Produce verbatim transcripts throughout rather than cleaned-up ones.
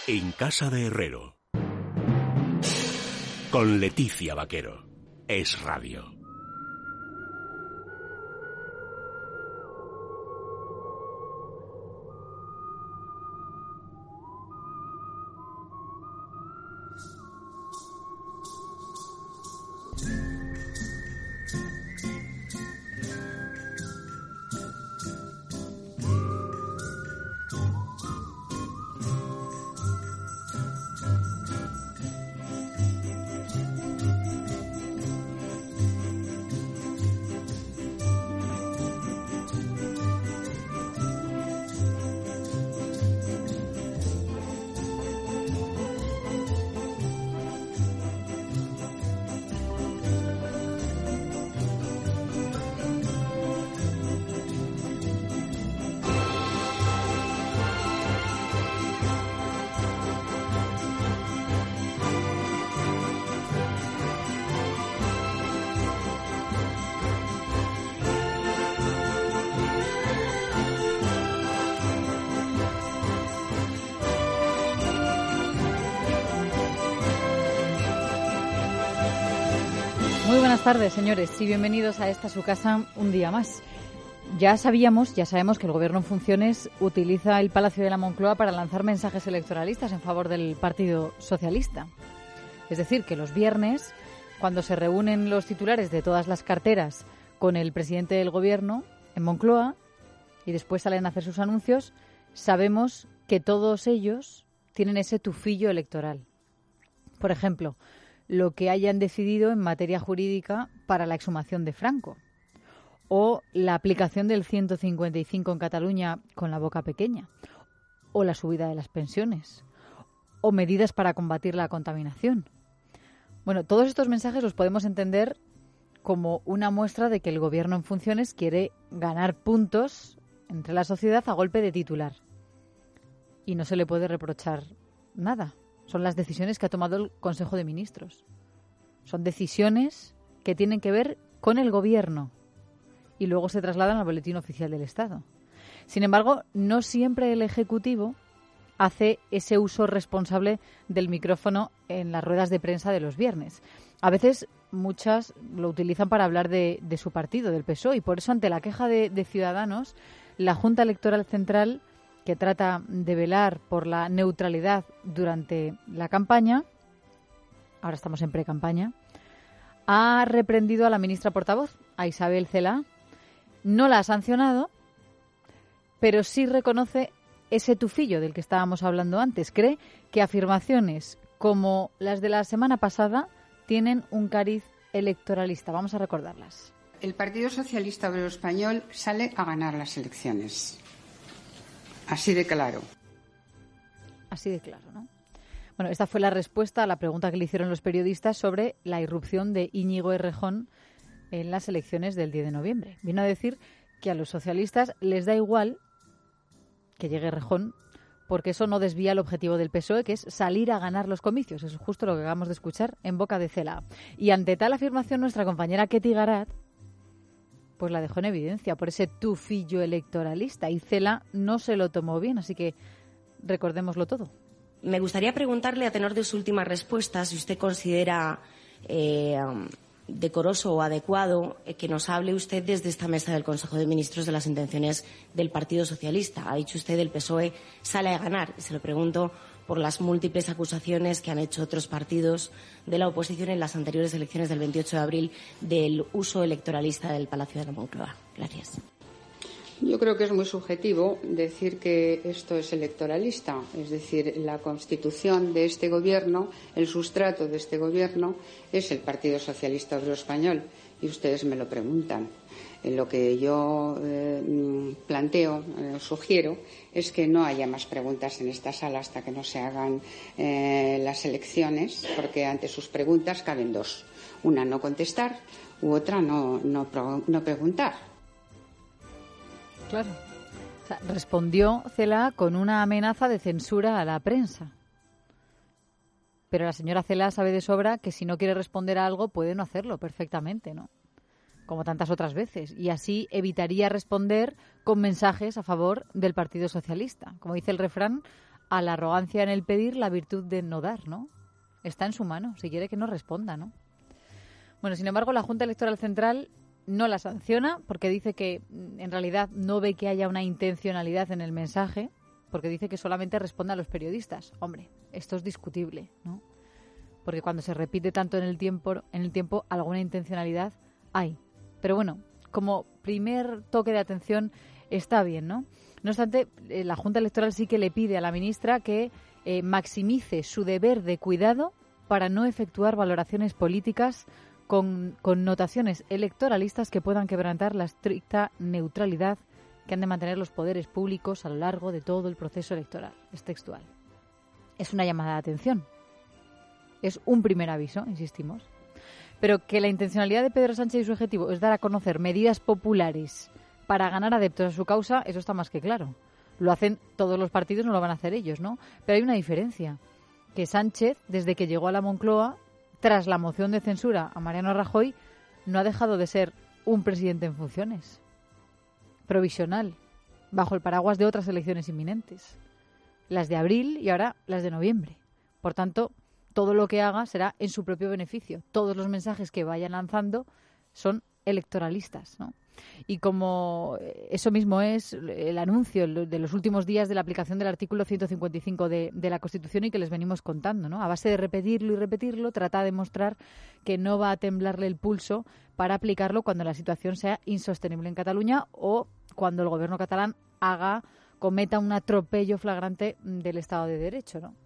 En casa de Herrero. Con Leticia Vaquero. Es Radio. Muy buenas tardes, señores, y bienvenidos a esta su casa un día más. Ya sabíamos, ya sabemos que el Gobierno en funciones utiliza el Palacio de la Moncloa para lanzar mensajes electoralistas en favor del Partido Socialista. Es decir, que los viernes, cuando se reúnen los titulares de todas las carteras con el presidente del Gobierno en Moncloa y después salen a hacer sus anuncios, sabemos que todos ellos tienen ese tufillo electoral. Por ejemplo, lo que hayan decidido en materia jurídica para la exhumación de Franco, o la aplicación del ciento cincuenta y cinco en Cataluña con la boca pequeña, o la subida de las pensiones, o medidas para combatir la contaminación. Bueno, todos estos mensajes los podemos entender como una muestra de que el Gobierno en funciones quiere ganar puntos entre la sociedad a golpe de titular. Y no se le puede reprochar nada. Son las decisiones que ha tomado el Consejo de Ministros. Son decisiones que tienen que ver con el Gobierno y luego se trasladan al Boletín Oficial del Estado. Sin embargo, no siempre el Ejecutivo hace ese uso responsable del micrófono en las ruedas de prensa de los viernes. A veces muchas lo utilizan para hablar de, de su partido, del P S O E, y por eso ante la queja de, de Ciudadanos, la Junta Electoral Central, que trata de velar por la neutralidad durante la campaña, ahora estamos en pre-campaña, ha reprendido a la ministra portavoz, a Isabel Celaá. No la ha sancionado, pero sí reconoce ese tufillo del que estábamos hablando antes. Cree que afirmaciones como las de la semana pasada tienen un cariz electoralista. Vamos a recordarlas. El Partido Socialista Obrero Español sale a ganar las elecciones. Así de claro. Así de claro, ¿no? Bueno, esta fue la respuesta a la pregunta que le hicieron los periodistas sobre la irrupción de Íñigo Errejón en las elecciones del diez de noviembre. Vino a decir que a los socialistas les da igual que llegue Errejón porque eso no desvía el objetivo del P S O E, que es salir a ganar los comicios. Eso es justo lo que acabamos de escuchar en boca de Celaá. Y ante tal afirmación, nuestra compañera Ketty Garat pues la dejó en evidencia por ese tufillo electoralista, y Celaá no se lo tomó bien, así que recordémoslo todo. Me gustaría preguntarle, a tenor de su última respuesta, si usted considera eh, decoroso o adecuado eh, que nos hable usted desde esta mesa del Consejo de Ministros de las intenciones del Partido Socialista. Ha dicho usted el P S O E sale a ganar, y se lo pregunto por las múltiples acusaciones que han hecho otros partidos de la oposición en las anteriores elecciones del veintiocho de abril del uso electoralista del Palacio de la Moncloa. Gracias. Yo creo que es muy subjetivo decir que esto es electoralista. Es decir, la constitución de este Gobierno, el sustrato de este Gobierno, es el Partido Socialista Obrero Español. Y ustedes me lo preguntan. Lo que yo eh, planteo, eh, sugiero, es que no haya más preguntas en esta sala hasta que no se hagan eh, las elecciones, porque ante sus preguntas caben dos. Una, no contestar, u otra, no, no, no preguntar. Claro. O sea, respondió Celaá con una amenaza de censura a la prensa. Pero la señora Celaá sabe de sobra que si no quiere responder a algo puede no hacerlo perfectamente, ¿no? Como tantas otras veces, y así evitaría responder con mensajes a favor del Partido Socialista. Como dice el refrán, a la arrogancia en el pedir la virtud de no dar, ¿no? Está en su mano, si quiere que no responda, ¿no? Bueno, sin embargo, la Junta Electoral Central no la sanciona porque dice que en realidad no ve que haya una intencionalidad en el mensaje, porque dice que solamente responde a los periodistas. Hombre, esto es discutible, ¿no? Porque cuando se repite tanto en el tiempo, en el tiempo alguna intencionalidad hay. Pero bueno, como primer toque de atención está bien, ¿no? No obstante, la Junta Electoral sí que le pide a la ministra que eh, maximice su deber de cuidado para no efectuar valoraciones políticas con connotaciones electoralistas que puedan quebrantar la estricta neutralidad que han de mantener los poderes públicos a lo largo de todo el proceso electoral. Es textual. Es una llamada de atención. Es un primer aviso, insistimos. Pero que la intencionalidad de Pedro Sánchez y su objetivo es dar a conocer medidas populares para ganar adeptos a su causa, eso está más que claro. Lo hacen todos los partidos, no lo van a hacer ellos, ¿no? Pero hay una diferencia, que Sánchez, desde que llegó a la Moncloa, tras la moción de censura a Mariano Rajoy, no ha dejado de ser un presidente en funciones, provisional, bajo el paraguas de otras elecciones inminentes, las de abril y ahora las de noviembre. Por tanto, todo lo que haga será en su propio beneficio. Todos los mensajes que vayan lanzando son electoralistas, ¿no? Y como eso mismo es el anuncio de los últimos días de la aplicación del artículo ciento cincuenta y cinco de, de la Constitución y que les venimos contando, ¿no? A base de repetirlo y repetirlo, trata de mostrar que no va a temblarle el pulso para aplicarlo cuando la situación sea insostenible en Cataluña o cuando el gobierno catalán haga, cometa un atropello flagrante del Estado de Derecho, ¿no?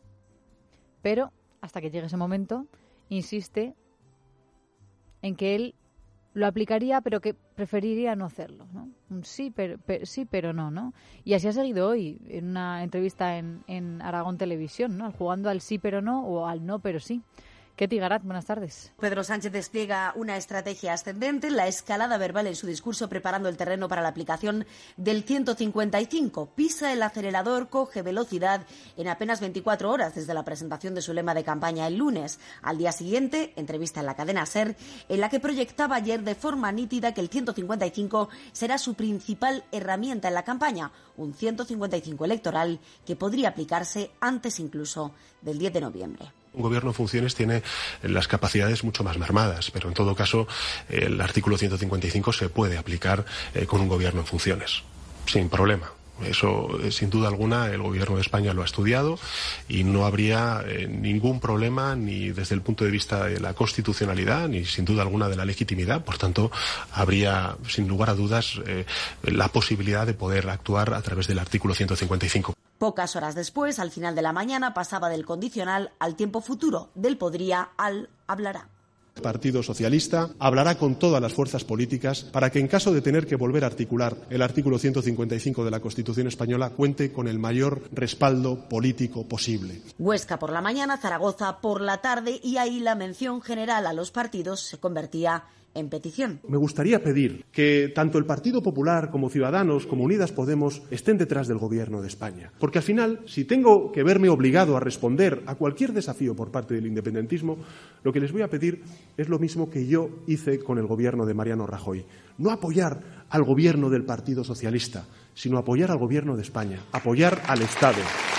Pero hasta que llegue ese momento, insiste en que él lo aplicaría, pero que preferiría no hacerlo, ¿no? Un sí, pero, pero sí, pero no, ¿no? Y así ha seguido hoy en una entrevista en, en Aragón Televisión, ¿no? Jugando al sí, pero no o al no, pero sí. Ketty Garat, buenas tardes. Pedro Sánchez despliega una estrategia ascendente, la escalada verbal en su discurso, preparando el terreno para la aplicación del ciento cincuenta y cinco. Pisa el acelerador, coge velocidad en apenas veinticuatro horas desde la presentación de su lema de campaña el lunes. Al día siguiente, entrevista en la cadena SER, en la que proyectaba ayer de forma nítida que el ciento cincuenta y cinco será su principal herramienta en la campaña, un ciento cincuenta y cinco electoral que podría aplicarse antes incluso del diez de noviembre. Un gobierno en funciones tiene las capacidades mucho más mermadas, pero en todo caso el artículo ciento cincuenta y cinco se puede aplicar eh, con un gobierno en funciones, sin problema. Eso, eh, sin duda alguna, el gobierno de España lo ha estudiado y no habría eh, ningún problema ni desde el punto de vista de la constitucionalidad ni sin duda alguna de la legitimidad. Por tanto, habría sin lugar a dudas eh, la posibilidad de poder actuar a través del artículo ciento cincuenta y cinco. Pocas horas después, al final de la mañana, pasaba del condicional al tiempo futuro, del podría al hablará. El Partido Socialista hablará con todas las fuerzas políticas para que, en caso de tener que volver a articular el artículo ciento cincuenta y cinco de la Constitución española, cuente con el mayor respaldo político posible. Huesca por la mañana, Zaragoza por la tarde, y ahí la mención general a los partidos se convertía en petición. Me gustaría pedir que tanto el Partido Popular como Ciudadanos, como Unidas Podemos, estén detrás del Gobierno de España. Porque al final, si tengo que verme obligado a responder a cualquier desafío por parte del independentismo, lo que les voy a pedir es lo mismo que yo hice con el Gobierno de Mariano Rajoy. No apoyar al Gobierno del Partido Socialista, sino apoyar al Gobierno de España, apoyar al Estado.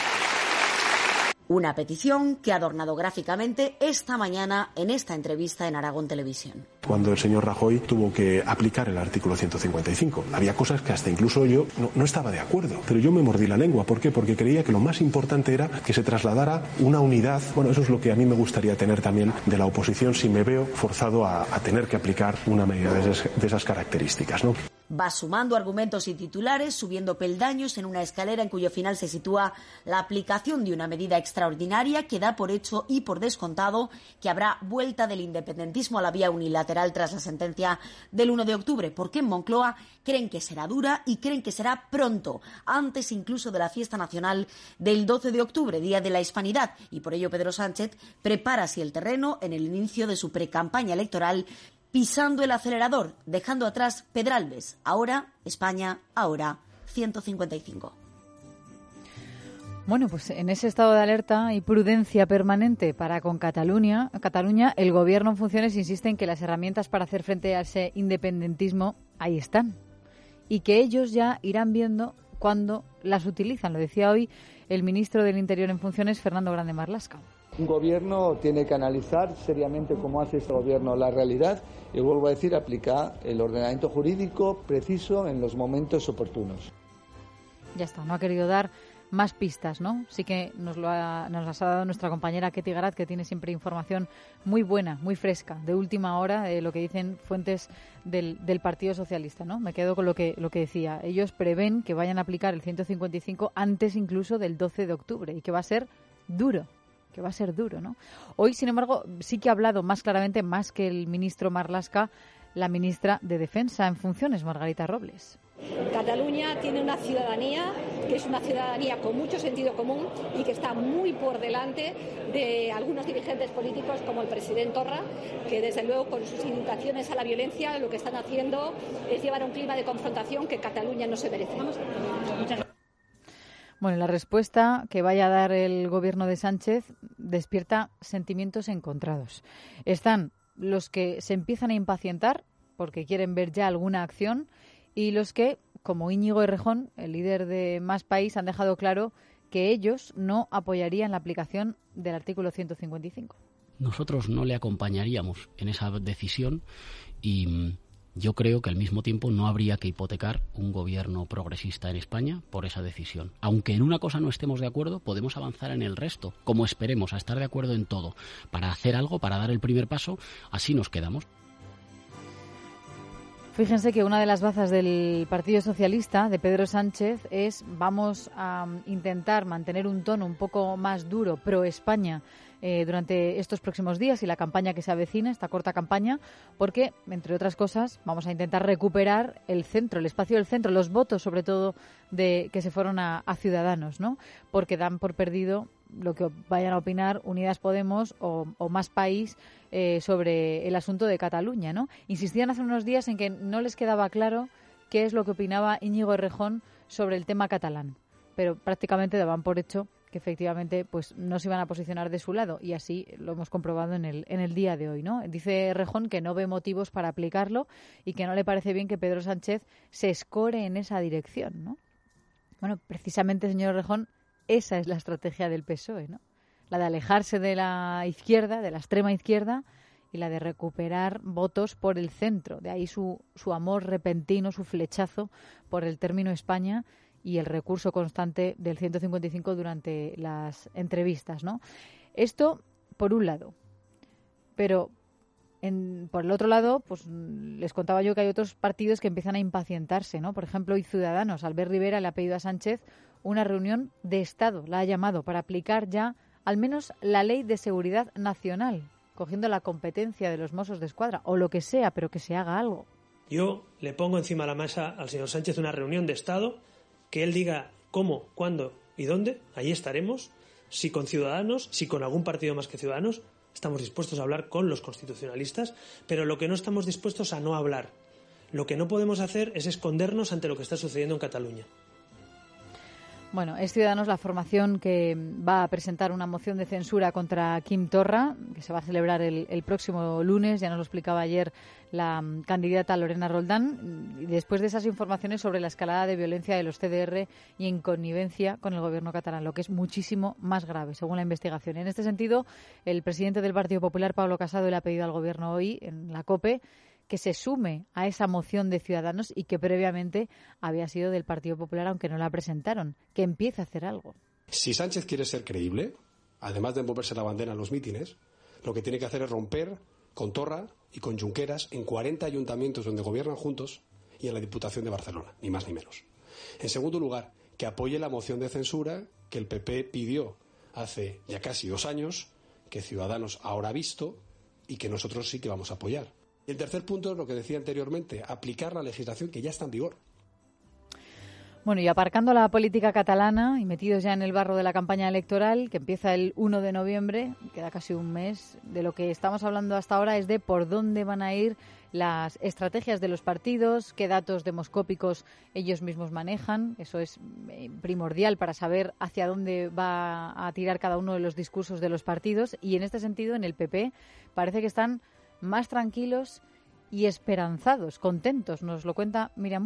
Una petición que ha adornado gráficamente esta mañana en esta entrevista en Aragón Televisión. Cuando el señor Rajoy tuvo que aplicar el artículo ciento cincuenta y cinco, había cosas que hasta incluso yo no, no estaba de acuerdo, pero yo me mordí la lengua. ¿Por qué? Porque creía que lo más importante era que se trasladara una unidad. Bueno, eso es lo que a mí me gustaría tener también de la oposición si me veo forzado a, a tener que aplicar una medida de esas, de esas características, ¿no? Va sumando argumentos y titulares, subiendo peldaños en una escalera en cuyo final se sitúa la aplicación de una medida extraordinaria que da por hecho y por descontado que habrá vuelta del independentismo a la vía unilateral tras la sentencia del uno de octubre, porque en Moncloa creen que será dura y creen que será pronto, antes incluso de la fiesta nacional del doce de octubre, Día de la Hispanidad, y por ello Pedro Sánchez prepara así el terreno en el inicio de su precampaña electoral, pisando el acelerador, dejando atrás Pedralbes. Ahora España, ahora ciento cincuenta y cinco. Bueno, pues en ese estado de alerta y prudencia permanente para con Cataluña, Cataluña, el gobierno en funciones insiste en que las herramientas para hacer frente a ese independentismo ahí están y que ellos ya irán viendo cuando las utilizan. Lo decía hoy el ministro del Interior en funciones, Fernando Grande Marlaska. Un gobierno tiene que analizar seriamente, como hace este gobierno, la realidad y, vuelvo a decir, aplicar el ordenamiento jurídico preciso en los momentos oportunos. Ya está, no ha querido dar más pistas, ¿no? Sí que nos lo ha, nos las ha dado nuestra compañera Ketty Garat, que tiene siempre información muy buena, muy fresca, de última hora, de lo que dicen fuentes del, del Partido Socialista, ¿no? Me quedo con lo que, lo que decía. Ellos prevén que vayan a aplicar el ciento cincuenta y cinco antes incluso del doce de octubre y que va a ser duro. que va a ser duro, ¿no? Hoy, sin embargo, sí que ha hablado más claramente, más que el ministro Marlaska, la ministra de Defensa en funciones, Margarita Robles. Cataluña tiene una ciudadanía que es una ciudadanía con mucho sentido común y que está muy por delante de algunos dirigentes políticos como el presidente Torra, que desde luego con sus invitaciones a la violencia lo que están haciendo es llevar a un clima de confrontación que Cataluña no se merece. Muchas gracias. Bueno, la respuesta que vaya a dar el gobierno de Sánchez despierta sentimientos encontrados. Están los que se empiezan a impacientar porque quieren ver ya alguna acción y los que, como Íñigo Errejón, el líder de Más País, han dejado claro que ellos no apoyarían la aplicación del artículo ciento cincuenta y cinco. Nosotros no le acompañaríamos en esa decisión y yo creo que al mismo tiempo no habría que hipotecar un gobierno progresista en España por esa decisión. Aunque en una cosa no estemos de acuerdo, podemos avanzar en el resto, como esperemos a estar de acuerdo en todo. Para hacer algo, para dar el primer paso, así nos quedamos. Fíjense que una de las bazas del Partido Socialista, de Pedro Sánchez, es vamos a intentar mantener un tono un poco más duro pro España eh, durante estos próximos días y la campaña que se avecina, esta corta campaña, porque, entre otras cosas, vamos a intentar recuperar el centro, el espacio del centro, los votos, sobre todo, de que se fueron a, a Ciudadanos, ¿no? Porque dan por perdido lo que vayan a opinar Unidas Podemos o, o Más País eh, sobre el asunto de Cataluña, ¿no? Insistían hace unos días en que no les quedaba claro qué es lo que opinaba Íñigo Errejón sobre el tema catalán, pero prácticamente daban por hecho que efectivamente pues no se iban a posicionar de su lado y así lo hemos comprobado en el en el día de hoy, ¿no? Dice Errejón que no ve motivos para aplicarlo y que no le parece bien que Pedro Sánchez se escore en esa dirección, ¿no? Bueno, precisamente, señor Errejón, esa es la estrategia del P S O E, ¿no? La de alejarse de la izquierda, de la extrema izquierda, y la de recuperar votos por el centro. De ahí su, su amor repentino, su flechazo por el término España y el recurso constante del ciento cincuenta y cinco durante las entrevistas, ¿no? Esto, por un lado. Pero, en, por el otro lado, pues les contaba yo que hay otros partidos que empiezan a impacientarse, ¿no? Por ejemplo, hoy Ciudadanos, Albert Rivera le ha pedido a Sánchez una reunión de Estado, la ha llamado, para aplicar ya al menos la Ley de Seguridad Nacional, cogiendo la competencia de los Mossos de Escuadra, o lo que sea, pero que se haga algo. Yo le pongo encima de la mesa al señor Sánchez una reunión de Estado, que él diga cómo, cuándo y dónde, ahí estaremos, si con Ciudadanos, si con algún partido más que Ciudadanos, estamos dispuestos a hablar con los constitucionalistas, pero lo que no estamos dispuestos a no hablar, lo que no podemos hacer es escondernos ante lo que está sucediendo en Cataluña. Bueno, es Ciudadanos la formación que va a presentar una moción de censura contra Quim Torra, que se va a celebrar el, el próximo lunes, ya nos lo explicaba ayer la candidata Lorena Roldán, y después de esas informaciones sobre la escalada de violencia de los C D R y en connivencia con el gobierno catalán, lo que es muchísimo más grave, según la investigación. En este sentido, el presidente del Partido Popular, Pablo Casado, le ha pedido al gobierno hoy, en la COPE, que se sume a esa moción de Ciudadanos y que previamente había sido del Partido Popular, aunque no la presentaron, que empiece a hacer algo. Si Sánchez quiere ser creíble, además de envolverse la bandera en los mítines, lo que tiene que hacer es romper con Torra y con Junqueras en cuarenta ayuntamientos donde gobiernan juntos y en la Diputación de Barcelona, ni más ni menos. En segundo lugar, que apoye la moción de censura que el P P pidió hace ya casi dos años, que Ciudadanos ahora ha visto y que nosotros sí que vamos a apoyar. Y el tercer punto es lo que decía anteriormente, aplicar la legislación que ya está en vigor. Bueno, y aparcando la política catalana y metidos ya en el barro de la campaña electoral, que empieza el uno de noviembre, queda casi un mes, de lo que estamos hablando hasta ahora es de por dónde van a ir las estrategias de los partidos, qué datos demoscópicos ellos mismos manejan. Eso es primordial para saber hacia dónde va a tirar cada uno de los discursos de los partidos. Y en este sentido, en el P P parece que están más tranquilos y esperanzados, contentos. Nos lo cuenta Miriam Muro.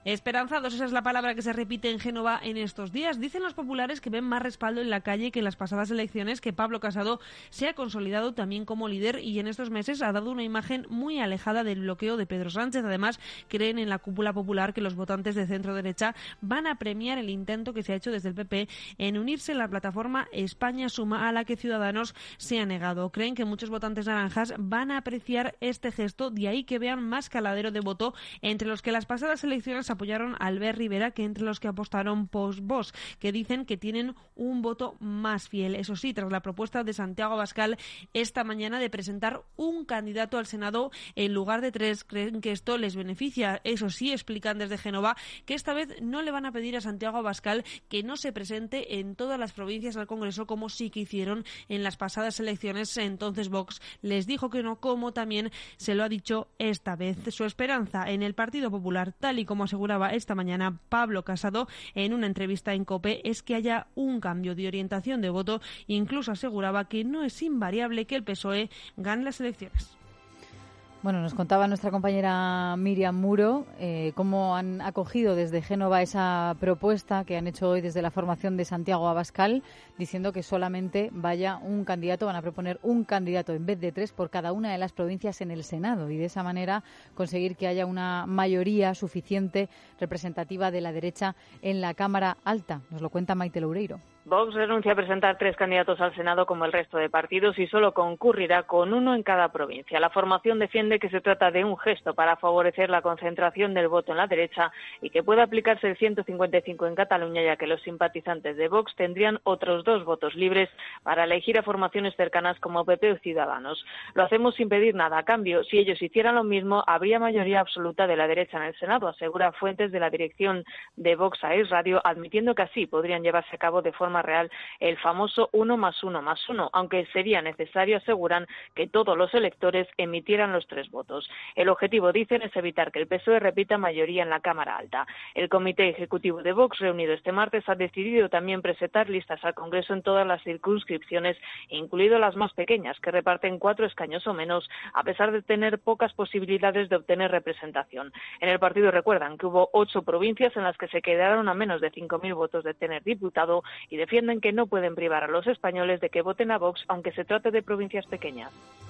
Esperanzados, esa es la palabra que se repite en Génova en estos días. Dicen los populares que ven más respaldo en la calle que en las pasadas elecciones, que Pablo Casado se ha consolidado también como líder y en estos meses ha dado una imagen muy alejada del bloqueo de Pedro Sánchez. Además, creen en la cúpula popular que los votantes de centro-derecha van a premiar el intento que se ha hecho desde el P P en unirse en la plataforma España Suma, a la que Ciudadanos se ha negado. Creen que muchos votantes naranjas van a apreciar este gesto, de ahí que vean más caladero de voto entre los que las pasadas elecciones apoyaron a Albert Rivera que entre los que apostaron post-Vox, que dicen que tienen un voto más fiel. Eso sí, tras la propuesta de Santiago Abascal esta mañana de presentar un candidato al Senado en lugar de tres, creen que esto les beneficia. Eso sí, explican desde Génova que esta vez no le van a pedir a Santiago Abascal que no se presente en todas las provincias al Congreso como sí que hicieron en las pasadas elecciones. Entonces Vox les dijo que no, como también se lo ha dicho esta vez. Su esperanza en el Partido Popular, tal y como aseguraba esta mañana Pablo Casado en una entrevista en COPE, es que haya un cambio de orientación de voto. Incluso aseguraba que no es invariable que el P S O E gane las elecciones. Bueno, nos contaba nuestra compañera Miriam Muro eh, cómo han acogido desde Génova esa propuesta que han hecho hoy desde la formación de Santiago Abascal, diciendo que solamente vaya un candidato, van a proponer un candidato en vez de tres por cada una de las provincias en el Senado y de esa manera conseguir que haya una mayoría suficiente representativa de la derecha en la Cámara Alta. Nos lo cuenta Maite Loureiro. Vox renuncia a presentar tres candidatos al Senado como el resto de partidos y solo concurrirá con uno en cada provincia. La formación defiende que se trata de un gesto para favorecer la concentración del voto en la derecha y que puede aplicarse el ciento cincuenta y cinco en Cataluña, ya que los simpatizantes de Vox tendrían otros dos votos libres para elegir a formaciones cercanas como P P o Ciudadanos. Lo hacemos sin pedir nada a cambio. Si ellos hicieran lo mismo, habría mayoría absoluta de la derecha en el Senado, asegura fuentes de la dirección de Vox a Es Radio, admitiendo que así podrían llevarse a cabo de forma real el famoso uno más uno más uno, aunque sería necesario, aseguran, que todos los electores emitieran los tres votos. El objetivo, dicen, es evitar que el P S O E repita mayoría en la Cámara Alta. El Comité Ejecutivo de Vox, reunido este martes, ha decidido también presentar listas al Congreso en todas las circunscripciones, incluido las más pequeñas, que reparten cuatro escaños o menos, a pesar de tener pocas posibilidades de obtener representación. En el partido recuerdan que hubo ocho provincias en las que se quedaron a menos de cinco mil votos de tener diputado y defienden que no pueden privar a los españoles de que voten a Vox, aunque se trate de provincias pequeñas.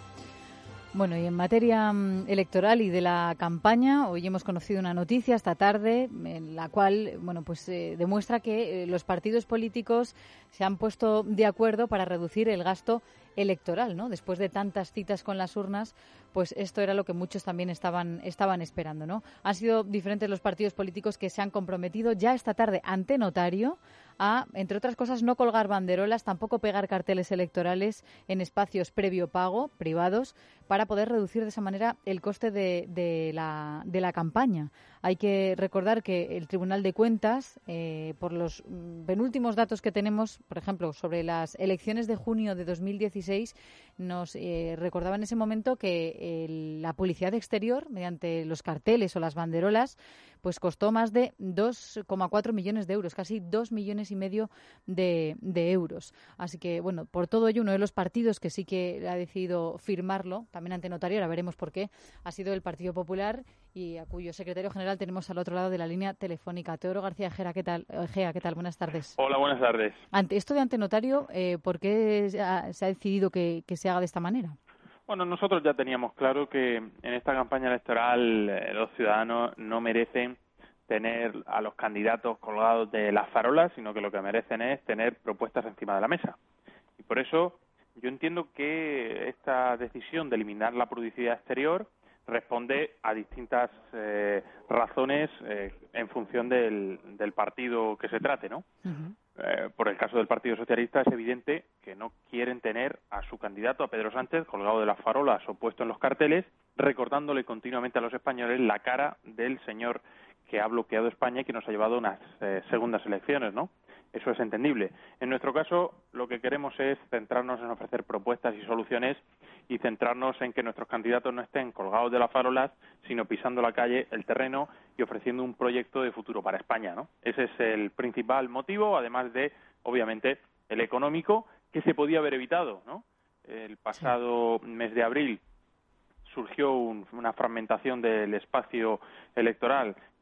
Bueno, y en materia um, electoral y de la campaña, hoy hemos conocido una noticia esta tarde en la cual, bueno, pues eh, demuestra que eh, los partidos políticos se han puesto de acuerdo para reducir el gasto electoral, ¿no? Después de tantas citas con las urnas, pues esto era lo que muchos también estaban estaban esperando, ¿no? Han sido diferentes los partidos políticos que se han comprometido ya esta tarde ante notario a, entre otras cosas, no colgar banderolas, tampoco pegar carteles electorales en espacios previo pago, privados, para poder reducir de esa manera el coste de, de, la, de la campaña. Hay que recordar que el Tribunal de Cuentas, eh, por los penúltimos datos que tenemos, por ejemplo, sobre las elecciones de junio de dos mil dieciséis, nos eh, recordaba en ese momento que el, la publicidad exterior, mediante los carteles o las banderolas, pues costó más de dos coma cuatro millones de euros, casi dos millones y medio de, de euros. Así que, bueno, por todo ello, uno de los partidos que sí que ha decidido firmarlo, también ante notario, ahora veremos por qué, ha sido el Partido Popular, y a cuyo secretario general tenemos al otro lado de la línea telefónica. Teodoro García Gea, ¿qué tal? Gea, ¿qué tal? Buenas tardes. Hola, buenas tardes. Ante esto de ante notario, eh, ¿por qué se ha, se ha decidido que, que se haga de esta manera? Bueno, nosotros ya teníamos claro que en esta campaña electoral eh, los ciudadanos no merecen tener a los candidatos colgados de las farolas, sino que lo que merecen es tener propuestas encima de la mesa. Y por eso yo entiendo que esta decisión de eliminar la publicidad exterior responde a distintas eh, razones eh, en función del, del partido que se trate, ¿no? Uh-huh. Eh, por el caso del Partido Socialista es evidente que no quieren tener a su candidato, a Pedro Sánchez, colgado de las farolas o puesto en los carteles, recordándole continuamente a los españoles la cara del señor que ha bloqueado España y que nos ha llevado a unas eh, segundas elecciones, ¿no? Eso es entendible. En nuestro caso, lo que queremos es centrarnos en ofrecer propuestas y soluciones y centrarnos en que nuestros candidatos no estén colgados de las farolas, sino pisando la calle, el terreno y ofreciendo un proyecto de futuro para España, ¿no? Ese es el principal motivo, además de, obviamente, el económico, que se podía haber evitado, ¿no? El pasado mes de abril surgió un, una fragmentación del espacio electoral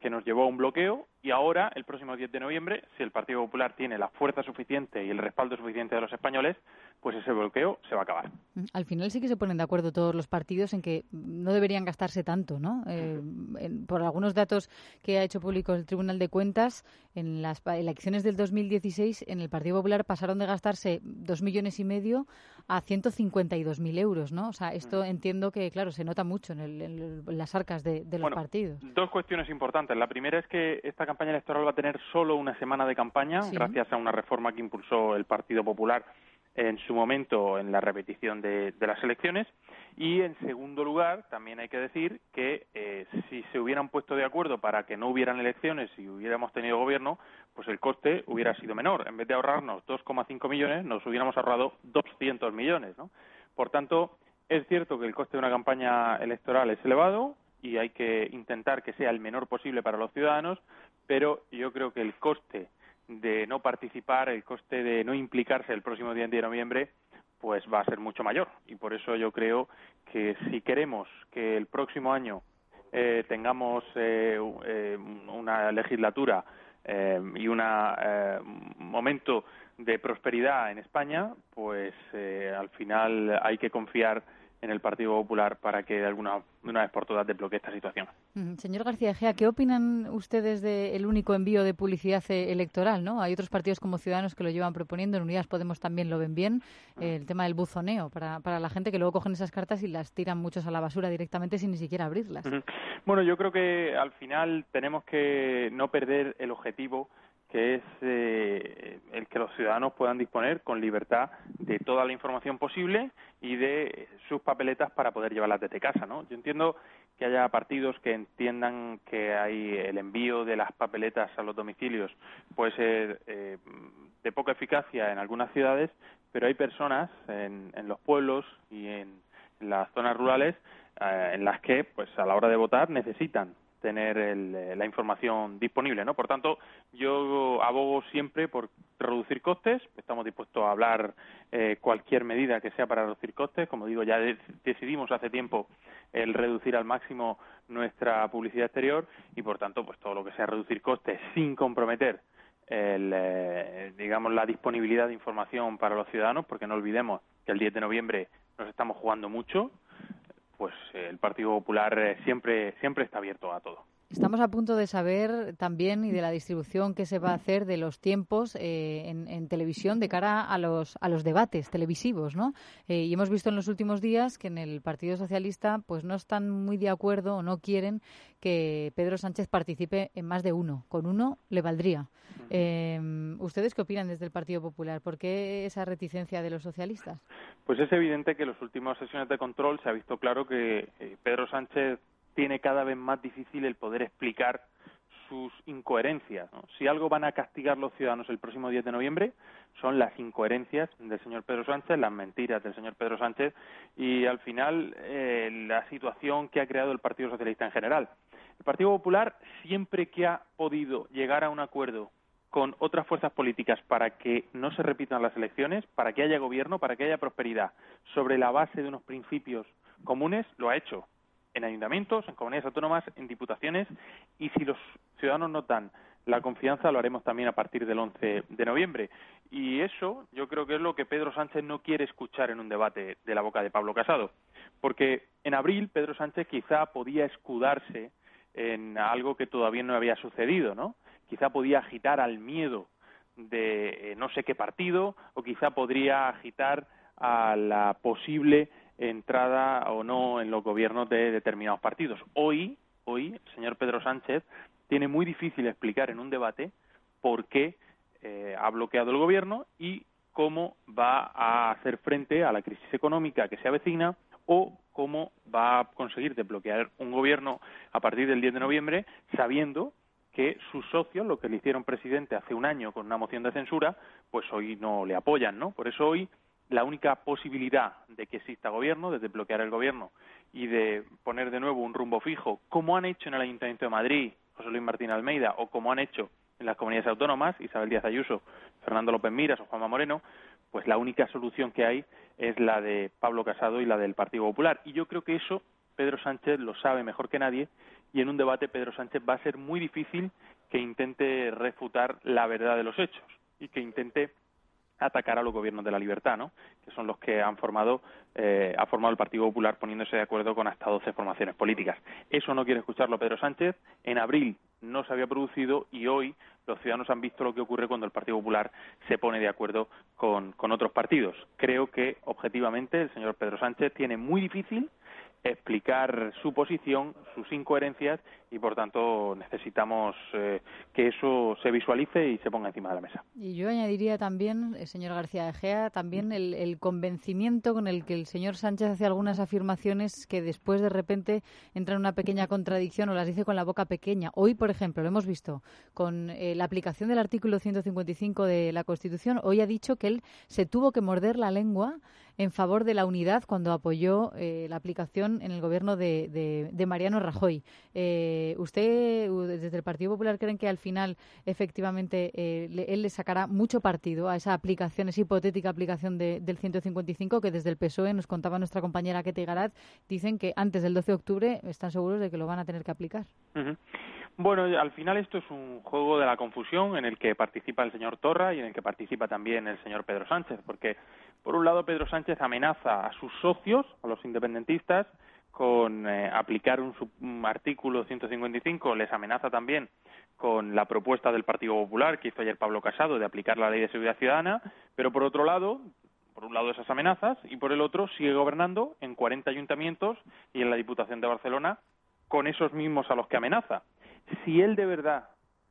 que nos llevó a un bloqueo, y ahora, el próximo diez de noviembre, si el Partido Popular tiene la fuerza suficiente y el respaldo suficiente de los españoles, pues ese bloqueo se va a acabar. Al final sí que se ponen de acuerdo todos los partidos en que no deberían gastarse tanto, ¿no? Eh, en, por algunos datos que ha hecho público el Tribunal de Cuentas, en las elecciones del dos mil dieciséis, en el Partido Popular pasaron de gastarse dos millones y medio a ciento cincuenta y dos mil euros, ¿no? O sea, esto entiendo que, claro, se nota mucho en, el, en las arcas de, de los bueno, partidos. Dos cuestiones importantes. La primera es que esta campaña electoral va a tener solo una semana de campaña, sí, gracias a una reforma que impulsó el Partido Popular en su momento en la repetición de, de las elecciones. Y en segundo lugar, también hay que decir que eh, si se hubieran puesto de acuerdo para que no hubieran elecciones y hubiéramos tenido gobierno, pues el coste hubiera sido menor. En vez de ahorrarnos dos coma cinco millones, nos hubiéramos ahorrado doscientos millones, ¿no? Por tanto, es cierto que el coste de una campaña electoral es elevado y hay que intentar que sea el menor posible para los ciudadanos, pero yo creo que el coste de no participar, el coste de no implicarse el próximo diez de noviembre, pues va a ser mucho mayor. Y por eso yo creo que si queremos que el próximo año eh, tengamos eh, eh, una legislatura eh, y un eh, momento de prosperidad en España, pues eh, al final hay que confiar en el Partido Popular para que de alguna de una vez por todas desbloquee esta situación. Mm, señor García Egea, ¿qué opinan ustedes del único envío de publicidad electoral, ¿no? Hay otros partidos como Ciudadanos que lo llevan proponiendo, en Unidas Podemos también lo ven bien, eh, el tema del buzoneo para, para la gente que luego cogen esas cartas y las tiran muchos a la basura directamente sin ni siquiera abrirlas. Uh-huh. Bueno, yo creo que al final tenemos que no perder el objetivo, que es eh, el que los ciudadanos puedan disponer con libertad de toda la información posible y de sus papeletas para poder llevarlas desde casa, ¿no? Yo entiendo que haya partidos que entiendan que hay el envío de las papeletas a los domicilios puede ser eh, de poca eficacia en algunas ciudades, pero hay personas en, en los pueblos y en, en las zonas rurales eh, en las que, pues, a la hora de votar necesitan tener el, la información disponible, ¿no? Por tanto, yo abogo siempre por reducir costes. Estamos dispuestos a hablar eh, cualquier medida que sea para reducir costes. Como digo, ya de- decidimos hace tiempo el reducir al máximo nuestra publicidad exterior y, por tanto, pues todo lo que sea reducir costes sin comprometer el, eh, digamos, la disponibilidad de información para los ciudadanos, porque no olvidemos que el diez de noviembre nos estamos jugando mucho, pues eh, el Partido Popular eh, siempre siempre está abierto a todo. Estamos a punto de saber también y de la distribución que se va a hacer de los tiempos eh, en, en televisión de cara a los a los debates televisivos, ¿no? Eh, y hemos visto en los últimos días que en el Partido Socialista pues no están muy de acuerdo o no quieren que Pedro Sánchez participe en más de uno. Con uno le valdría. Eh, ¿Ustedes qué opinan desde el Partido Popular? ¿Por qué esa reticencia de los socialistas? Pues es evidente que en las últimas sesiones de control se ha visto claro que eh, Pedro Sánchez tiene cada vez más difícil el poder explicar sus incoherencias, ¿no? Si algo van a castigar los ciudadanos el próximo diez de noviembre son las incoherencias del señor Pedro Sánchez, las mentiras del señor Pedro Sánchez y al final eh, la situación que ha creado el Partido Socialista en general. El Partido Popular, siempre que ha podido llegar a un acuerdo con otras fuerzas políticas para que no se repitan las elecciones, para que haya gobierno, para que haya prosperidad, sobre la base de unos principios comunes, lo ha hecho. En ayuntamientos, en comunidades autónomas, en diputaciones, y si los ciudadanos nos dan la confianza, lo haremos también a partir del once de noviembre. Y eso yo creo que es lo que Pedro Sánchez no quiere escuchar en un debate de la boca de Pablo Casado, porque en abril Pedro Sánchez quizá podía escudarse en algo que todavía no había sucedido, ¿no? Quizá podía agitar al miedo de eh, no sé qué partido, o quizá podría agitar a la posible entrada o no en los gobiernos de determinados partidos. Hoy, hoy, el señor Pedro Sánchez tiene muy difícil explicar en un debate por qué eh, ha bloqueado el gobierno y cómo va a hacer frente a la crisis económica que se avecina o cómo va a conseguir desbloquear un gobierno a partir del diez de noviembre sabiendo que sus socios, lo que le hicieron presidente hace un año con una moción de censura, pues hoy no le apoyan, ¿no? Por eso hoy la única posibilidad de que exista gobierno, de desbloquear el gobierno y de poner de nuevo un rumbo fijo, como han hecho en el Ayuntamiento de Madrid, José Luis Martín Almeida, o como han hecho en las comunidades autónomas, Isabel Díaz Ayuso, Fernando López Miras o Juanma Moreno, pues la única solución que hay es la de Pablo Casado y la del Partido Popular. Y yo creo que eso Pedro Sánchez lo sabe mejor que nadie y en un debate Pedro Sánchez va a ser muy difícil que intente refutar la verdad de los hechos y que intente atacar a los gobiernos de la libertad, ¿no? Que son los que han formado, eh, ha formado el Partido Popular poniéndose de acuerdo con hasta doce formaciones políticas. Eso no quiere escucharlo Pedro Sánchez. En abril no se había producido y hoy los ciudadanos han visto lo que ocurre cuando el Partido Popular se pone de acuerdo con, con otros partidos. Creo que, objetivamente, el señor Pedro Sánchez tiene muy difícil explicar su posición, sus incoherencias, y por tanto necesitamos eh, que eso se visualice y se ponga encima de la mesa. Y yo añadiría también, eh, señor García Egea, también el, el convencimiento con el que el señor Sánchez hace algunas afirmaciones que después de repente entra en una pequeña contradicción o las dice con la boca pequeña. Hoy, por ejemplo, lo hemos visto con eh, la aplicación del artículo ciento cincuenta y cinco de la Constitución. Hoy ha dicho que él se tuvo que morder la lengua en favor de la unidad cuando apoyó eh, la aplicación en el gobierno de, de, de Mariano Rajoy. Eh, ¿Usted, desde el Partido Popular, creen que al final, efectivamente, eh, le, él le sacará mucho partido a esa aplicación, esa hipotética aplicación de, del ciento cincuenta y cinco, que desde el P S O E, nos contaba nuestra compañera Ketty Garat, dicen que antes del doce de octubre están seguros de que lo van a tener que aplicar? Uh-huh. Bueno, al final esto es un juego de la confusión en el que participa el señor Torra y en el que participa también el señor Pedro Sánchez, porque por un lado Pedro Sánchez amenaza a sus socios, a los independentistas, con eh, aplicar un, un artículo ciento cincuenta y cinco, les amenaza también con la propuesta del Partido Popular que hizo ayer Pablo Casado de aplicar la Ley de Seguridad Ciudadana, pero por otro lado, por un lado esas amenazas y por el otro sigue gobernando en cuarenta ayuntamientos y en la Diputación de Barcelona con esos mismos a los que amenaza. Si él de verdad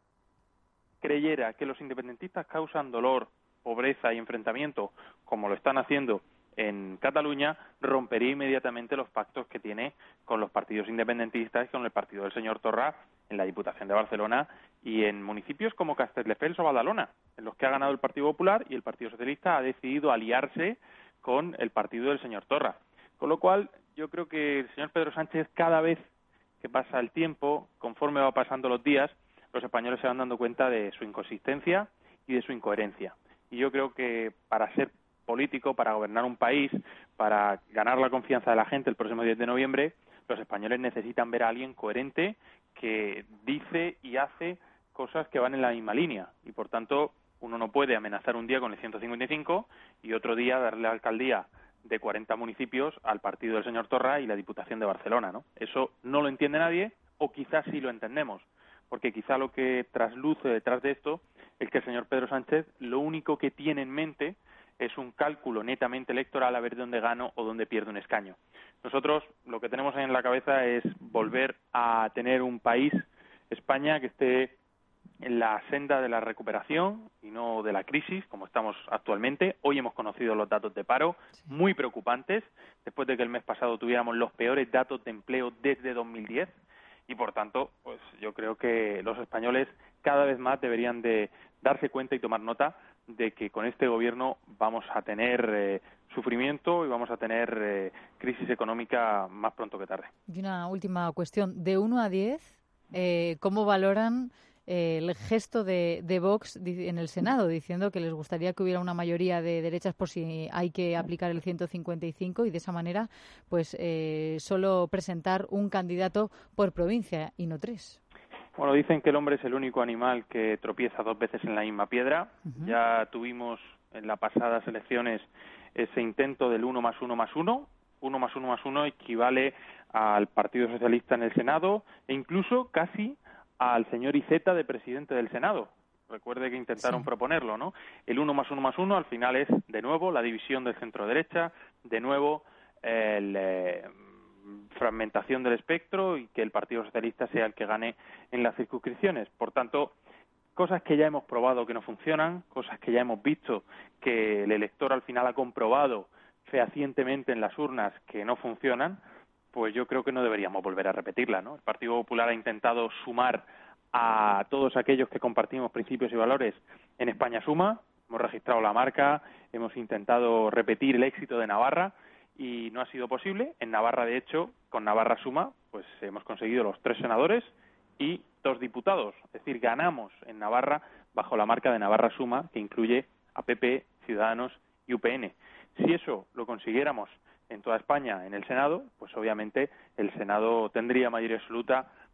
creyera que los independentistas causan dolor, pobreza y enfrentamiento, como lo están haciendo en Cataluña, rompería inmediatamente los pactos que tiene con los partidos independentistas y con el partido del señor Torra en la Diputación de Barcelona y en municipios como Castelldefels o Badalona, en los que ha ganado el Partido Popular y el Partido Socialista ha decidido aliarse con el partido del señor Torra. Con lo cual, yo creo que el señor Pedro Sánchez, cada vez que pasa el tiempo, conforme va pasando los días, los españoles se van dando cuenta de su inconsistencia y de su incoherencia. Y yo creo que para ser político, para gobernar un país, para ganar la confianza de la gente el próximo diez de noviembre, los españoles necesitan ver a alguien coherente que dice y hace cosas que van en la misma línea. Y por tanto, uno no puede amenazar un día con el ciento cincuenta y cinco y otro día darle la alcaldía de cuarenta municipios al partido del señor Torra y la Diputación de Barcelona, ¿no? Eso no lo entiende nadie, o quizás sí lo entendemos, porque quizá lo que trasluce detrás de esto es que el señor Pedro Sánchez lo único que tiene en mente es un cálculo netamente electoral a ver dónde gano o dónde pierdo un escaño. Nosotros lo que tenemos en la cabeza es volver a tener un país, España, que esté en la senda de la recuperación y no de la crisis, como estamos actualmente. Hoy hemos conocido los datos de paro, muy preocupantes, después de que el mes pasado tuviéramos los peores datos de empleo desde dos mil diez, y por tanto, pues yo creo que los españoles cada vez más deberían de darse cuenta y tomar nota de que con este gobierno vamos a tener eh, sufrimiento y vamos a tener eh, crisis económica más pronto que tarde. Y una última cuestión, de uno a diez, eh, ¿cómo valoran eh, el gesto de, de Vox en el Senado, diciendo que les gustaría que hubiera una mayoría de derechas por si hay que aplicar el ciento cincuenta y cinco y de esa manera pues eh, solo presentar un candidato por provincia y no tres? Bueno, dicen que el hombre es el único animal que tropieza dos veces en la misma piedra. Uh-huh. Ya tuvimos en las pasadas elecciones ese intento del uno más uno más uno. Uno más uno más uno equivale al Partido Socialista en el Senado e incluso casi al señor Iceta de presidente del Senado. Recuerde que intentaron sí. proponerlo, ¿no? El uno más uno más uno al final es, de nuevo, la división del centro-derecha, de nuevo, el... Eh, fragmentación del espectro y que el Partido Socialista sea el que gane en las circunscripciones. Por tanto, cosas que ya hemos probado que no funcionan, cosas que ya hemos visto que el elector al final ha comprobado fehacientemente en las urnas que no funcionan, pues yo creo que no deberíamos volver a repetirla, ¿no? El Partido Popular ha intentado sumar a todos aquellos que compartimos principios y valores en España Suma, hemos registrado la marca, hemos intentado repetir el éxito de Navarra, y no ha sido posible. En Navarra, de hecho, con Navarra Suma, pues hemos conseguido los tres senadores y dos diputados. Es decir, ganamos en Navarra bajo la marca de Navarra Suma, que incluye a P P, Ciudadanos y U P N. Si eso lo consiguiéramos en toda España en el Senado, pues obviamente el Senado tendría mayoría absoluta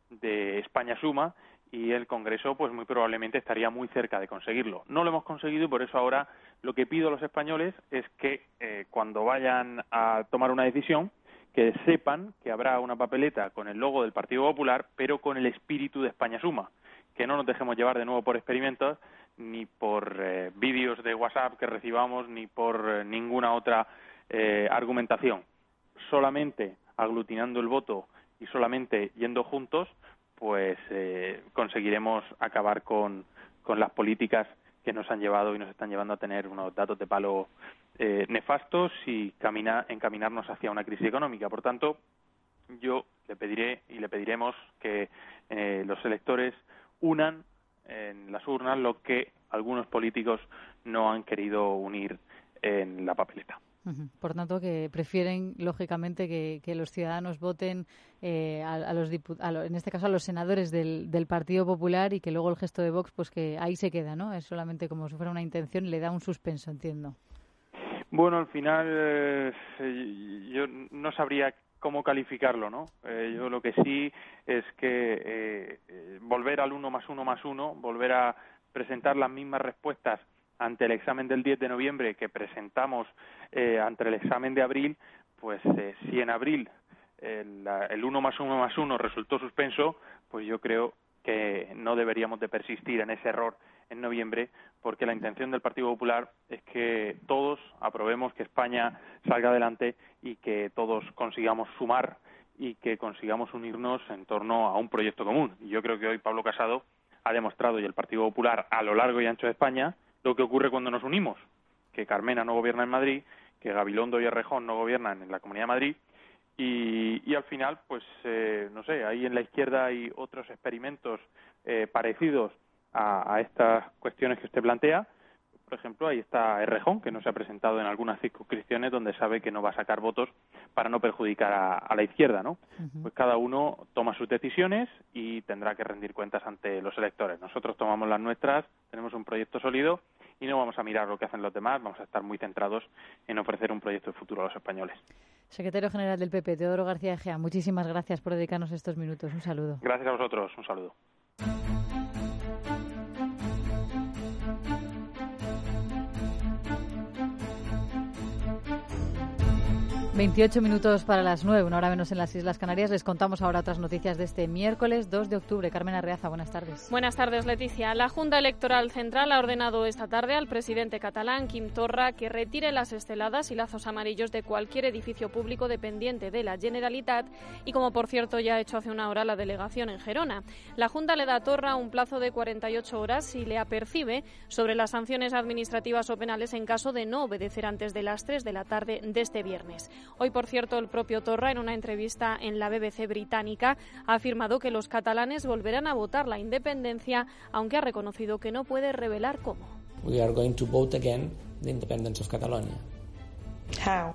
de España Suma, y el Congreso pues muy probablemente estaría muy cerca de conseguirlo. No lo hemos conseguido y por eso ahora lo que pido a los españoles es que eh, cuando vayan a tomar una decisión, que sepan que habrá una papeleta con el logo del Partido Popular, pero con el espíritu de España Suma, que no nos dejemos llevar de nuevo por experimentos, ni por eh, vídeos de WhatsApp que recibamos, ni por eh, ninguna otra eh, argumentación. Solamente aglutinando el voto y solamente yendo juntos, pues eh, conseguiremos acabar con, con las políticas que nos han llevado y nos están llevando a tener unos datos de palo eh, nefastos y camina, encaminarnos hacia una crisis económica. Por tanto, yo le pediré y le pediremos que eh, los electores unan en las urnas lo que algunos políticos no han querido unir en la papeleta. Por tanto, que prefieren, lógicamente, que, que los ciudadanos voten eh, a, a los diput- a lo, en este caso a los senadores del, del Partido Popular, y que luego el gesto de Vox, pues que ahí se queda, ¿no? Es solamente como si fuera una intención y le da un suspenso, entiendo. Bueno, al final eh, yo no sabría cómo calificarlo, ¿no? Eh, yo lo que sí es que eh, eh, volver al uno más uno más uno, volver a presentar las mismas respuestas ante el examen del diez de noviembre que presentamos eh, ante el examen de abril, pues eh, si en abril el, el uno más uno más uno resultó suspenso, pues yo creo que no deberíamos de persistir en ese error en noviembre, porque la intención del Partido Popular es que todos aprobemos que España salga adelante y que todos consigamos sumar y que consigamos unirnos en torno a un proyecto común. Y yo creo que hoy Pablo Casado ha demostrado, y el Partido Popular a lo largo y ancho de España, lo que ocurre cuando nos unimos, que Carmena no gobierna en Madrid, que Gabilondo y Errejón no gobiernan en la Comunidad de Madrid, y, y al final, pues, eh, no sé, ahí en la izquierda hay otros experimentos eh, parecidos a, a estas cuestiones que usted plantea. Por ejemplo, ahí está Errejón, que no se ha presentado en algunas circunscripciones donde sabe que no va a sacar votos para no perjudicar a, a la izquierda, ¿no? Uh-huh. Pues cada uno toma sus decisiones y tendrá que rendir cuentas ante los electores. Nosotros tomamos las nuestras, tenemos un proyecto sólido y no vamos a mirar lo que hacen los demás, vamos a estar muy centrados en ofrecer un proyecto de futuro a los españoles. Secretario General del P P, Teodoro García Egea, muchísimas gracias por dedicarnos estos minutos. Un saludo. Gracias a vosotros, un saludo. veintiocho minutos para las nueve, una hora menos en las Islas Canarias. Les contamos ahora otras noticias de este miércoles dos de octubre. Carmen Arreaza, buenas tardes. Buenas tardes, Leticia. La Junta Electoral Central ha ordenado esta tarde al presidente catalán, Quim Torra, que retire las esteladas y lazos amarillos de cualquier edificio público dependiente de la Generalitat y, como por cierto ya ha hecho hace una hora la delegación en Gerona. La Junta le da a Torra un plazo de cuarenta y ocho horas si le apercibe sobre las sanciones administrativas o penales en caso de no obedecer antes de las tres de la tarde de este viernes. Hoy, por cierto, el propio Torra, en una entrevista en la B B C británica, ha afirmado que los catalanes volverán a votar la independencia, aunque ha reconocido que no puede revelar cómo. We are going to vote again the independence of Catalonia. How?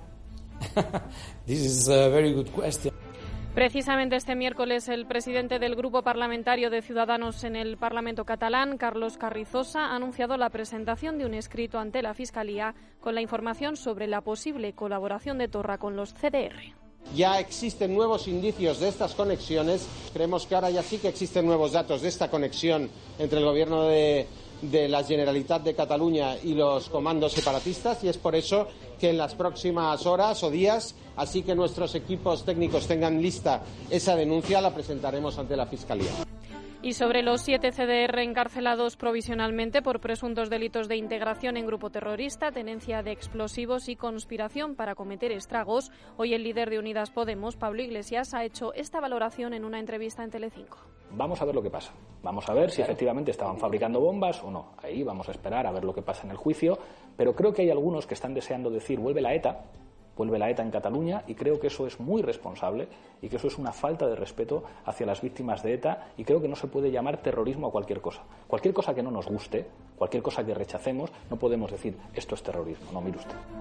This is a very good question. Precisamente este miércoles el presidente del Grupo Parlamentario de Ciudadanos en el Parlamento catalán, Carlos Carrizosa, ha anunciado la presentación de un escrito ante la Fiscalía con la información sobre la posible colaboración de Torra con los C D R. Ya existen nuevos indicios de estas conexiones. Creemos que ahora ya sí que existen nuevos datos de esta conexión entre el gobierno de, de la Generalitat de Cataluña y los comandos separatistas, y es por eso que en las próximas horas o días, así que nuestros equipos técnicos tengan lista esa denuncia, la presentaremos ante la Fiscalía. Y sobre los siete C D R encarcelados provisionalmente por presuntos delitos de integración en grupo terrorista, tenencia de explosivos y conspiración para cometer estragos, hoy el líder de Unidas Podemos, Pablo Iglesias, ha hecho esta valoración en una entrevista en Telecinco. Vamos a ver lo que pasa. Vamos a ver si efectivamente estaban fabricando bombas o no. Ahí vamos a esperar a ver lo que pasa en el juicio. Pero creo que hay algunos que están deseando decir vuelve la ETA, vuelve la ETA en Cataluña, y creo que eso es muy responsable y que eso es una falta de respeto hacia las víctimas de ETA, y creo que no se puede llamar terrorismo a cualquier cosa. Cualquier cosa que no nos guste, cualquier cosa que rechacemos, no podemos decir esto es terrorismo. No, mire usted.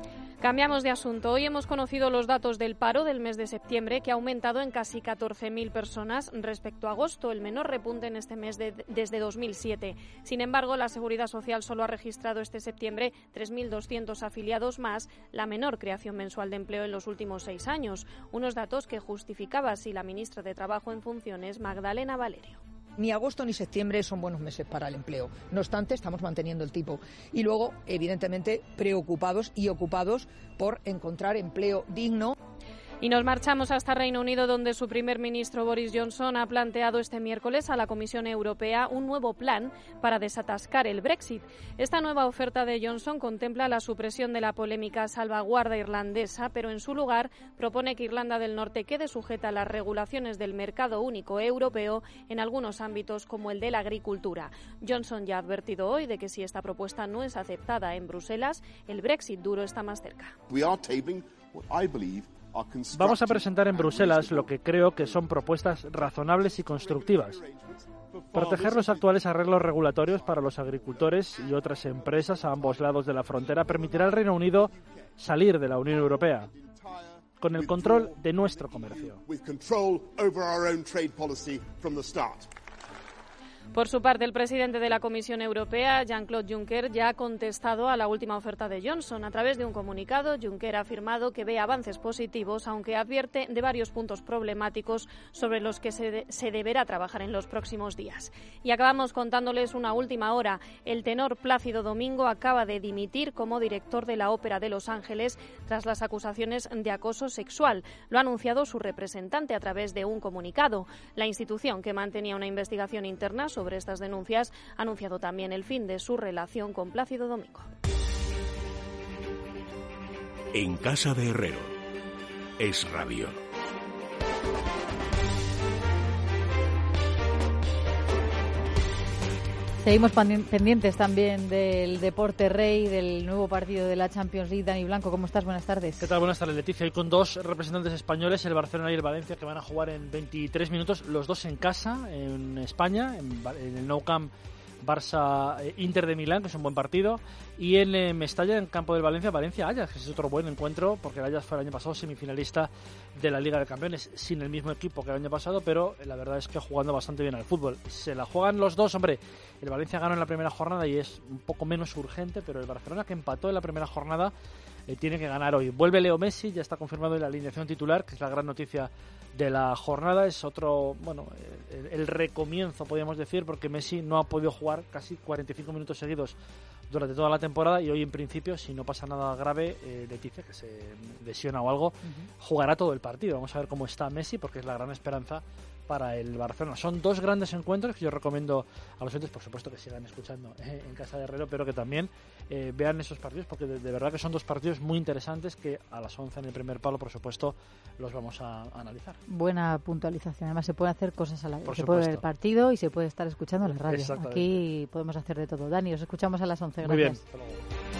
Cambiamos de asunto. Hoy hemos conocido los datos del paro del mes de septiembre, que ha aumentado en casi catorce mil personas respecto a agosto, el menor repunte en este mes de, desde dos mil siete. Sin embargo, la Seguridad Social solo ha registrado este septiembre tres mil doscientos afiliados más, la menor creación mensual de empleo en los últimos seis años. Unos datos que justificaba así la ministra de Trabajo en funciones, Magdalena Valerio. Ni agosto ni septiembre son buenos meses para el empleo. No obstante, estamos manteniendo el tipo. Y luego, evidentemente, preocupados y ocupados por encontrar empleo digno. Y nos marchamos hasta Reino Unido, donde su primer ministro Boris Johnson ha planteado este miércoles a la Comisión Europea un nuevo plan para desatascar el Brexit. Esta nueva oferta de Johnson contempla la supresión de la polémica salvaguarda irlandesa, pero en su lugar propone que Irlanda del Norte quede sujeta a las regulaciones del mercado único europeo en algunos ámbitos como el de la agricultura. Johnson ya ha advertido hoy de que si esta propuesta no es aceptada en Bruselas, el Brexit duro está más cerca. Vamos a presentar en Bruselas lo que creo que son propuestas razonables y constructivas. Proteger los actuales arreglos regulatorios para los agricultores y otras empresas a ambos lados de la frontera permitirá al Reino Unido salir de la Unión Europea con el control de nuestro comercio. Por su parte, el presidente de la Comisión Europea, Jean-Claude Juncker, ya ha contestado a la última oferta de Johnson. A través de un comunicado, Juncker ha afirmado que ve avances positivos, aunque advierte de varios puntos problemáticos sobre los que se, de- se deberá trabajar en los próximos días. Y acabamos contándoles una última hora. El tenor Plácido Domingo acaba de dimitir como director de la Ópera de Los Ángeles tras las acusaciones de acoso sexual. Lo ha anunciado su representante a través de un comunicado. La institución, que mantenía una investigación interna sobre sobre estas denuncias, ha anunciado también el fin de su relación con Plácido Domingo. En casa de Herrero. Es Radio. Seguimos pendientes también del deporte rey, del nuevo partido de la Champions League. Dani Blanco, ¿cómo estás? Buenas tardes. ¿Qué tal? Buenas tardes, Leticia. Y con dos representantes españoles, el Barcelona y el Valencia, que van a jugar en veintitrés minutos, los dos en casa, en España, en, en el Nou Camp Barça-Inter de Milán, que es un buen partido, y en eh, Mestalla, en campo del Valencia, Valencia-Ajax, que es otro buen encuentro, porque el Ajax fue el año pasado semifinalista de la Liga de Campeones, sin el mismo equipo que el año pasado, pero la verdad es que jugando bastante bien al fútbol. Se la juegan los dos, hombre. El Valencia ganó en la primera jornada y es un poco menos urgente, pero el Barcelona, que empató en la primera jornada, eh, tiene que ganar hoy. Vuelve Leo Messi, ya está confirmado en la alineación titular, que es la gran noticia de la jornada. Es otro, bueno, el, el recomienzo, podríamos decir, porque Messi no ha podido jugar casi cuarenta y cinco minutos seguidos durante toda la temporada, y hoy en principio, si no pasa nada grave, eh, Leticia, que se lesiona o algo, uh-huh. jugará todo el partido. Vamos a ver cómo está Messi, porque es la gran esperanza para el Barcelona. Son dos grandes encuentros que yo recomiendo a los oyentes, por supuesto, que sigan escuchando eh, en Casa de Herrero, pero que también eh, vean esos partidos, porque de, de verdad que son dos partidos muy interesantes que a las once en el primer palo, por supuesto, los vamos a, a analizar. Buena puntualización. Además, se puede hacer cosas a la vez. Por se supuesto. puede ver el partido y se puede estar escuchando la radio. Exactamente. Aquí podemos hacer de todo. Dani, os escuchamos a las once. Gracias. Muy bien. Hasta luego.